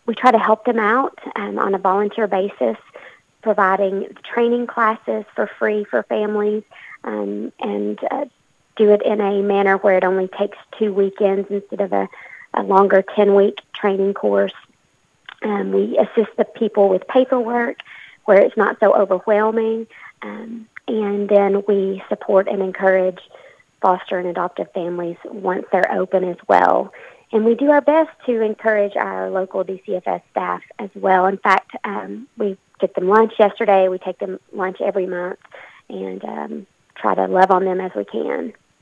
we try to help them out on a volunteer basis, providing training classes for free for families, and do it in a manner where it only takes 2 weekends instead of a longer 10-week training course. We assist the people with paperwork where it's not so overwhelming, and then we support and encourage foster and adoptive families once they're open as well. And we do our best to encourage our local DCFS staff as well. In fact, we get them lunch yesterday. We take them lunch every month and try to love on them as we can.